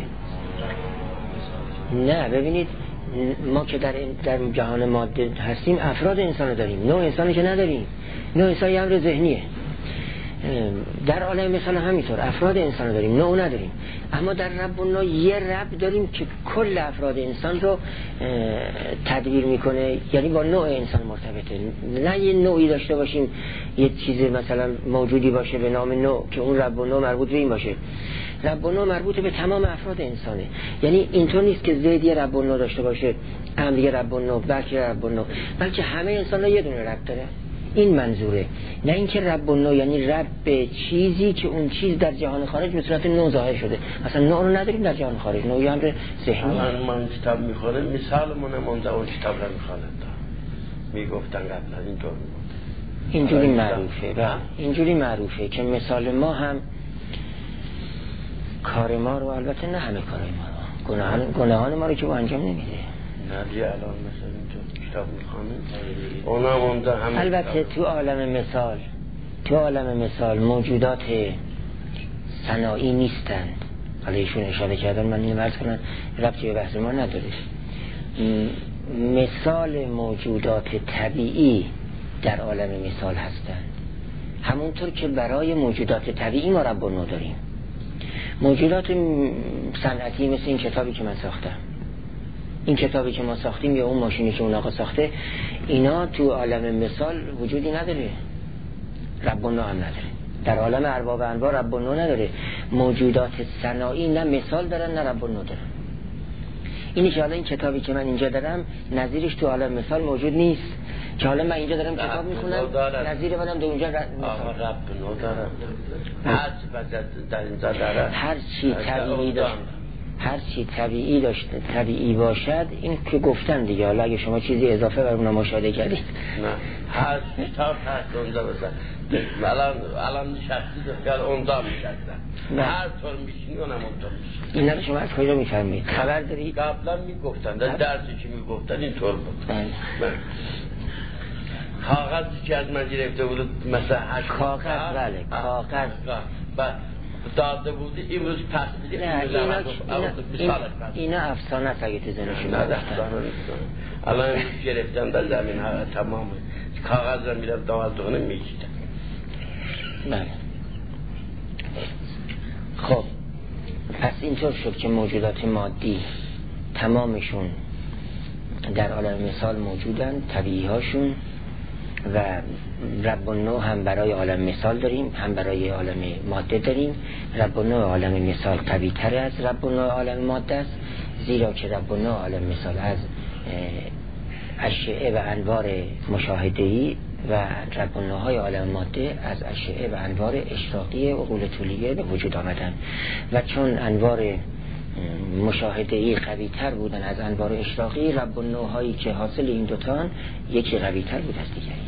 نه ببینید ما که در, در جهان ماده هستیم افراد انسان رو داریم، نوع انسانی که نداریم. نوع انسان یه امر ذهنیه. در عالم مثال همینطور افراد انسان رو داریم، نوع نداریم. اما در رب النوع یه رب داریم که کل افراد انسان رو تدبیر میکنه، یعنی با نوع انسان مرتبطه. نه یه نوعی داشته باشیم، یه چیز مثلا موجودی باشه به نام نوع که اون رب النوع مربوط به این باشه. رب النوع مربوط به تمام افراد انسانه. یعنی اینطور نیست که زید یه رب النوع داشته باشه، امر یه رب النوع، بلکه رب النوع، بلکه همه انسان یه دونه رب داره. این منظوره، نه اینکه رب النوع یعنی رب چیزی که اون چیز در جهان خارج به صورت نوع ظاهر شده. اصلا نوع رو نداریم در جهان خارج، نوعی امر ذهنی. من کتاب میخونم مثالمون مونده اون کتاب رو میخونم میگفتن قبلا اینطور اینجوری معروفه و اینجوری معروفه که مثال ما هم کار ما رو، البته نه همه کار ما رو، گناهان گناهان ما رو که با انجام نمیده. نه دیگه الان مثلا اینجا کتاب میخونم اونا مونده همه. البته تو عالم مثال، تو عالم مثال موجودات صناعی نیستند. حالا ایشون اشاره کردن، من اینو عرض کنم ربطی به بحث ما نداره. مثال موجودات طبیعی در عالم مثال هستند، همونطور که برای موجودات طبیعی ما رب النوع داریم. موجودات صنعتی مثل این کتابی که من ساختم، این کتابی که ما ساختیم یا اون ماشینی که اون آقا ساخته، اینا تو عالم مثال وجودی نداره، رب النوع هم نداره. در عالم ارباب انواع رب النوع نداره. موجودات صناعی نه مثال دارن نه رب النوع دارن. اینی که حالا این کتابی که من اینجا دارم نظیرش تو عالم مثال موجود نیست، که حالا من اینجا دارم کتاب میخونم نظیر منم در اونجا رب النوع دارم. هر چی در اینجا داره، هر چی طبیعی داشت، هر چی طبیعی داشته طبیعی باشد، این که گفتن دیگه. حالا اگه شما چیزی اضافه بر اون مشاهده کردید، نه هر کتاب هست اونجا بزن. الان الان شخصی دفتر اونجا میشستن، هر طور میشینی اونم اونجا میشین. اینا رو شما از کجا میفهمید؟ خبر دارید؟ قبلا میگفتن، در درسی که میگفتن اینطور بود. کاغذی که از من گرفته بود مثلا هشت کاغذ، بله کاغذ بعد داده بودی امروز پس میدی. نه اینا اینا, اینا افسانه است اگه تو ذهنشون نه افسانه نیست. الان امروز گرفتم در زمین ها تمام کاغذ رو میرم دوازدونه میکشیدم. بله. خب پس اینطور شد که موجودات مادی تمامشون در عالم مثال موجودن، طبیعی هاشون، و رب النوع هم برای عالم مثال داریم هم برای عالم ماده داریم. رب النوع عالم مثال قوی تر از رب النوع عالم ماده است، زیرا که رب النوع عالم مثال از اشعه و انوار مشاهده‌ای و رب النوع های عالم ماده از اشعه و انوار اشراقی عقول طولیه به وجود آمدن، و چون انوار مشاهده‌ای قوی تر بودن از انوار اشراقی، رب النوع هایی که حاصل این دوتان یکی قوی تر بود از دیگری.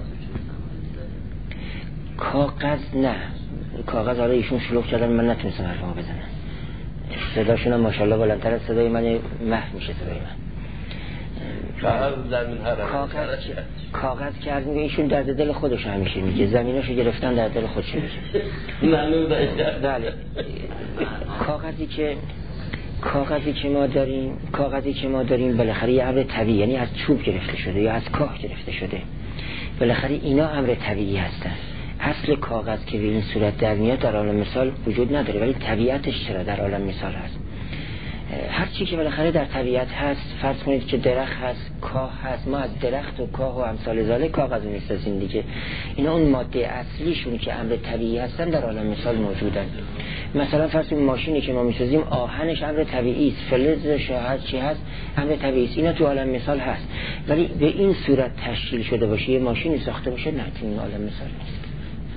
کاغذ نه، کاغذ حالا ایشون شلوغ کردن من نتونستم حرفمو بزنم، صداشون هم ماشاءالله بلندتر از صدای من، محو میشه صدای من. کاغذ زمین ها کاغذ کاغذ که از میگه ایشون درد دل خودش همیشه میگه، زمیناشو گرفتن در دل خودش میگه. معلوم بله. کاغذی که کاغذی که ما داریم کاغذی که ما داریم بالاخره یه امر طبیعی، یعنی از چوب گرفته شده یا از کاه گرفته شده، بالاخره اینا امر طبیعی هستن. اصل کاغذ که به این صورت در میاد در عالم مثال وجود نداره، ولی طبیعتش چرا در عالم مثال هست. هر چی که بالاخره در طبیعت هست، فرض کنید که درخت هست، کاه هست، ما از درخت و کاه و امثال ذالک کاغذ می‌سازیم دیگه. اینا اون ماده اصلیشون که امر طبیعی هستن در عالم مثال موجودن. مثلا فرض کنید ماشینی که ما می‌سازیم آهنش امر طبیعی است، فلزش هر چی هست امر طبیعی است، اینا تو عالم مثال هست، ولی به این صورت تشکیل شده باشه یه ماشینی ساخته باشه نه، تو این عالم مثال نیست.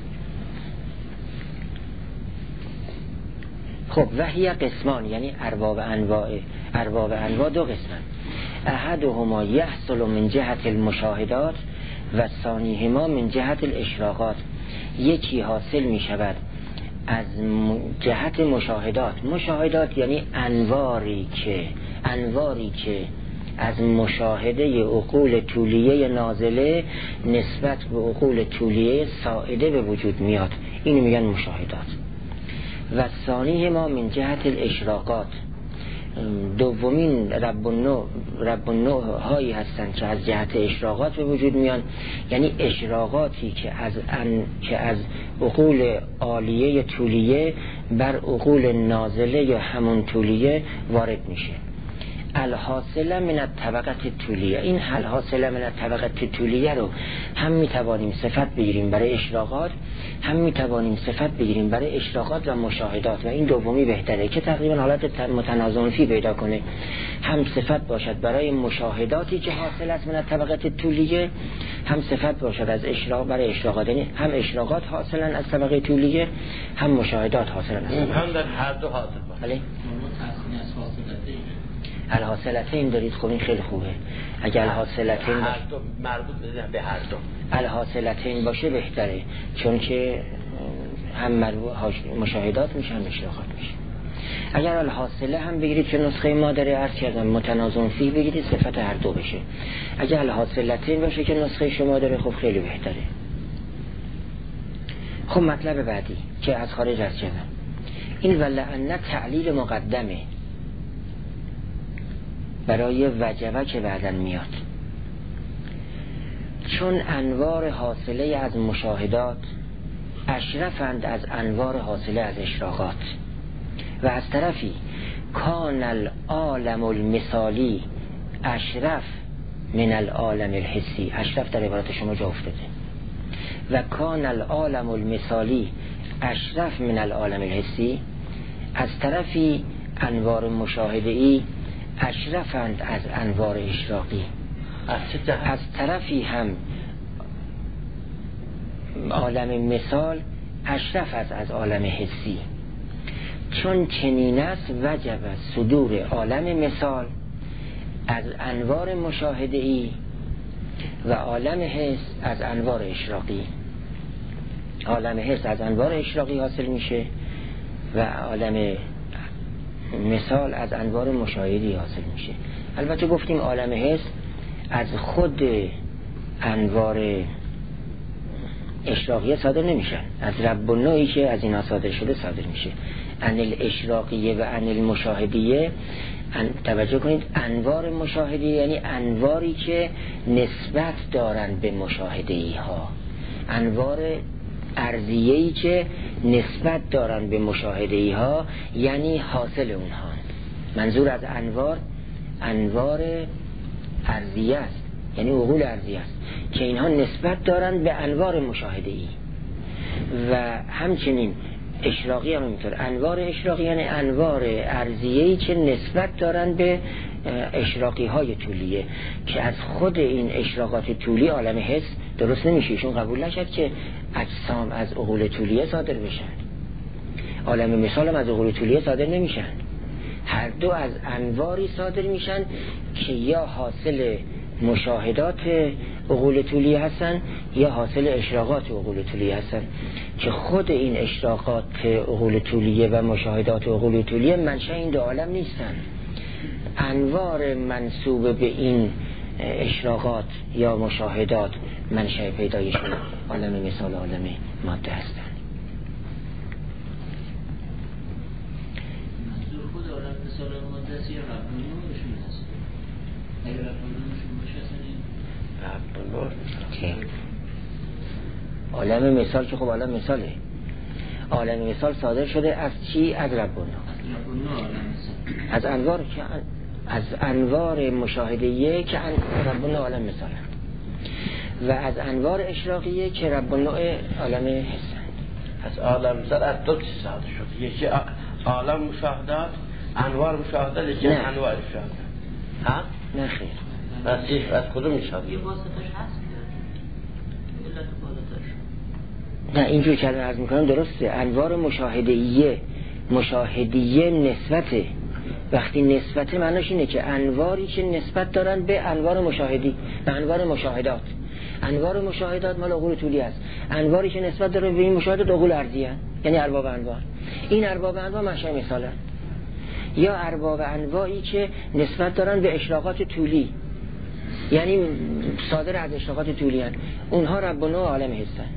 خب وحی قسمان، یعنی ارباب انواع ارباب انواع دو قسمن، احدهما یحصل من جهت المشاهدات و ثانیهما من جهت الاشراقات. یکی حاصل می شود از جهت مشاهدات. مشاهدات یعنی انواری که انواری که از مشاهده عقول طولیه نازله نسبت به عقول طولیه ساعده به وجود میاد، اینو میگن مشاهدات. و ثانیه ما من جهت الاشراقات، دومین رب النوع رب النوع هایی هستند که از جهت اشراقات به وجود میان، یعنی اشراقاتی که از ان که از عقول عالیه طولیه بر عقول نازله یا همون طولیه وارد میشه. الحاصل من الطبقه طولیه، این الحاصل من الطبقه طولیه رو هم میتوانیم صفت بگیریم برای اشراقات، هم میتوانیم صفت بگیریم برای اشراقات و مشاهدات، و این دومی بهتره که تقریبا حالت متنازع فی پیدا کنه. هم صفت باشد برای مشاهداتی که حاصل است من الطبقه طولیه، هم صفت باشد از اشراق برای اشراقات، یعنی هم اشراقات حاصلن از طبقه طولیه هم مشاهدات حاصلن از طبقه. هم در هر دو حاصل باشه. بله. الحاصلتین دارید، خب این خیلی خوبه. اگر الحاصلتین هر دو مربوط به هر دو الحاصلتین باشه بهتره، چون که هم مربوط مشاهدات میشه هم اشراقات میشه. اگر الحاصله هم بگیرید که نسخه ما داره عرض کردم متنازع فیه بگیرید صفت هر دو بشه. اگر الحاصلتین باشه که نسخه شما داره خب خیلی بهتره. خب مطلب بعدی که از خارج عرض کردم این ولعن تعلیل مقدمه برای وجبه که بعدن میاد، چون انوار حاصله از مشاهدات اشرفند از انوار حاصله از اشراقات، و از طرفی کان العالم المثالی اشرف من العالم الحسی، اشرف در عبارت شما جا افتاده، و کان العالم المثالی اشرف من العالم الحسی، از طرفی انوار مشاهده‌ای اشرفند از انوار اشراقی، از طرفی هم عالم مثال اشرف از از عالم حسی. چون چنین است وجب صدور عالم مثال از انوار مشاهده‌ای و عالم حس از انوار اشراقی. عالم حس از انوار اشراقی حاصل میشه و عالم مثال از انوار مشاهدی حاصل میشه. البته گفتیم عالم حس از خود انوار اشراقیه صادر نمیشن، از رب النوعی که از اینا صادر شده صادر میشه. ان الاشراقیه و ان المشاهدیه، توجه کنید، انوار مشاهدی یعنی انواری که نسبت دارن به مشاهده‌ای ها، انوار ارضیه‌ای که نسبت دارن به مشاهده‌ای ها یعنی حاصل اونها. منظور از انوار انوار ارضیه است، یعنی عقول ارضیه است که اینها نسبت دارن به انوار مشاهده‌ای. و همچنین اشراقی هم اینطور، انوار اشراقی یعنی انوار ارضیه‌ای که نسبت دارن به اشراقی های طولیه که از خود این اشراقات طولی عالم حس درست نمیشه، ایشون قبول نشد که اجسام از عقول طولیه صادر بشن، عالم مثال هم از عقول طولیه صادر نمیشن، هر دو از انواری صادر میشن که یا حاصل مشاهدات عقول طولیه هستن یا حاصل اشراقات عقول طولیه هستن که خود این اشراقات عقول طولیه و مشاهدات عقول طولیه منشأ این دو عالم نیستن. انوار منسوب به این اشراقات یا مشاهدات منشأ پیدایشون عالم مثال عالم ماده هستن. منظور خود عالم مثال ماده است یا رب النوعشون هست؟ اگر رب النوعشون باشه اصلا رب النوع عالم مثال که خب عالم مثاله، عالم مثال صادر شده از چی؟ از رب النوع، از انوار که از انوار مشاهده‌ای که رب النوع عالم مثال و از انوار اشراقیه که رب النوع عالم حسن. از عالم مثال از دو چیز صادر شده، یکی عالم مشاهدات، انوار مشاهدات، یکی انوار مشاهدات. ها؟ نه خیر. بس از کدوم مشاهده؟ یه واسطش هست که علت بالاترش. نه اینجور که الان عرض میکنم درسته، انوار مشاهده‌ایه مشاهدیه نسبته. وقتی نسبته معناش اینه که انواری که نسبت دارن به انوار مشاهدی، به انوار مشاهدات. انوار مشاهدات مال عقول طولی است، انواری که نسبت داره به این مشاهدات عقول ارضیه، یعنی ارباب انوار. این ارباب انوار منشأ مثالن، یا ارباب انواعی که نسبت دارن به اشراقات طولی، یعنی صادر از اشراقات طولی هستند، اونها رب النوع عالم هستند.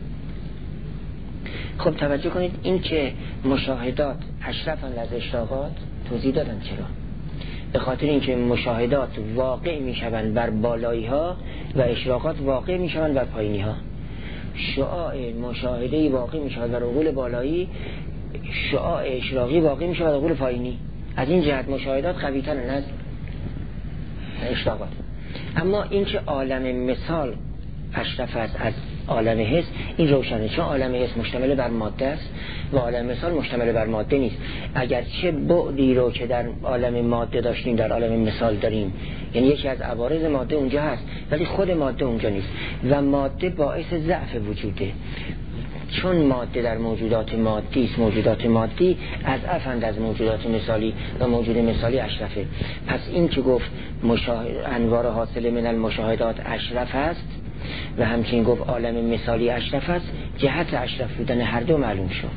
خب توجه کنید، این که مشاهدات اشرفن از اشراقات توضیح دادم چرا؟ به خاطر اینکه مشاهدات واقع میشوند بر بالایی ها و اشراقات واقع میشوند بر پایینی ها. شعاع مشاهده واقع میشود بر عقول بالایی، شعاع اشراقی واقع میشود بر عقول پایینی. از این جهت مشاهدات قوی تر از اشراقات. اما اینکه عالم مثال اشرف است از عالم حس، این روشنه، چون عالم حس مشتمل بر ماده است و عالم مثال مشتمل بر ماده نیست. اگر چه بعدی رو که در عالم ماده داشتیم در عالم مثال داریم، یعنی یکی از عوارض ماده اونجا هست ولی خود ماده اونجا نیست و ماده باعث ضعف وجوده، چون ماده در موجودات مادی است، موجودات مادی از افند از موجودات مثالی و موجود مثالی اشرفه. پس این که گفت مشاهد انوار حاصل من المشاهدات اشرف است و همچنین گفت عالم مثالی اشرف است، جهت اشرف بودن هر دو معلوم شد.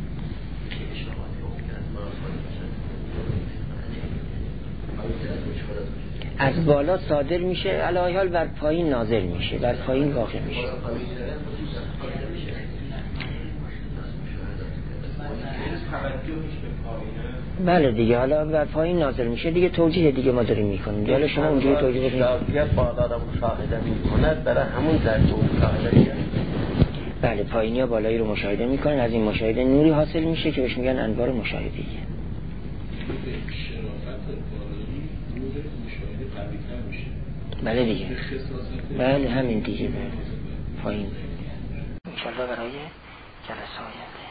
از بالا صادر میشه، علی حال بر پایین نازل میشه، بر پایین واقع میشه. بله دیگه، حالا بر پایین نازل میشه دیگه، توجیه دیگه ما داریم میکنیم. حالا شما اونجوری توجیه بدید. شاید بالا رو مشاهده میکنه، برای همون درجه مشاهده میشه. بله، پایینی ها بالایی رو مشاهده میکنن، از این مشاهده نوری حاصل میشه که بهش میگن انوار مشاهده‌ای. شرافت بالایی نور مشاهده قوی‌تر میشه. بله دیگه، بله همین دیگه. بله پایین انشالله برای جلسه آینده.